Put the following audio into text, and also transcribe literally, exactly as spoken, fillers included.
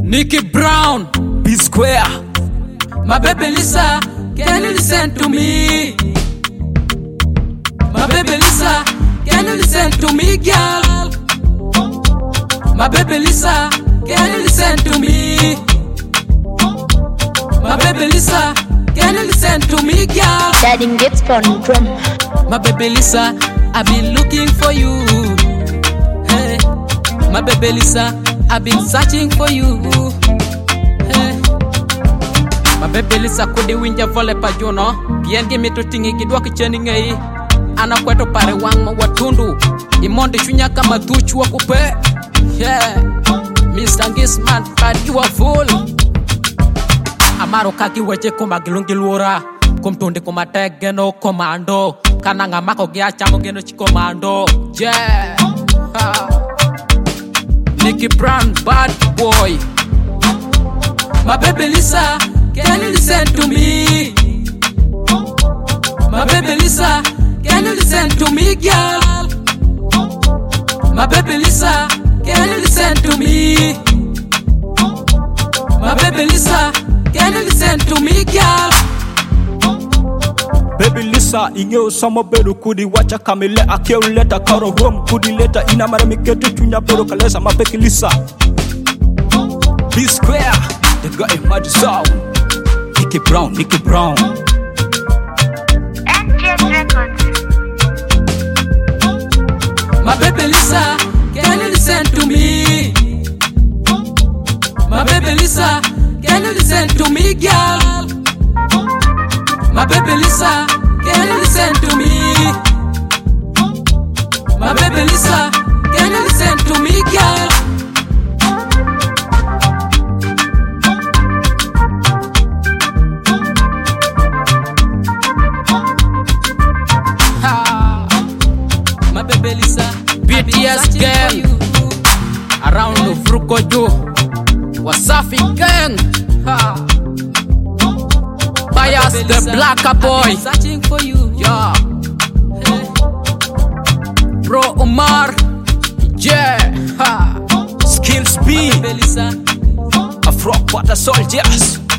Nicky Brown, B Square. my baby Lisa, can you listen to me? My baby Lisa, can you listen to me, girl? My baby Lisa, can you listen to me? My baby Lisa, can you listen to me, girl? Daddy gets from drum. My baby Lisa, I've been looking for you. Hey, my baby Lisa, I've been searching for you. Hey, my baby Lisa, kudi winja vole pa juno. Bien gimi tu tingi gidwa kicheni ngai. Ana kweto pare wang ma watundu. Imonde shunya kama tuchu wa kupe. Yeah, Mister Gisman, but you are full. Amaro kaki weche kuma gilungi luora. Kumtundi kuma tegeno komando. Kananga mako gya chamo geno chikomando. Yeah, ha. Nicky Brown, bad boy. My baby Lisa, can you listen to me? My baby Lisa, can you listen to me, girl? My baby Lisa, can you listen to me? My baby Lisa, can you listen to me, girl? Baby Lisa, inyo sama beru kudi wacha kamile akeu leta karo home kudi leta ina mara mikete chunya beru kalesa mapeki Lisa. B Square, the guy mad sound. Nicky Brown, Nicky Brown. M J Records. My baby Lisa, can you listen to me? My baby Lisa, can you listen to me, girl? My baby Lisa, can you listen to me? My baby Lisa, can you listen to me, girl? Ha, my baby Lisa, B T S gang around the Frukojo, Wasafi gang. Ha. Bias the blacker boy, searching for you. Yeah, hey. Bro Omar, yeah, ha. Skills B, Melissa, Afro Quarter Soldiers.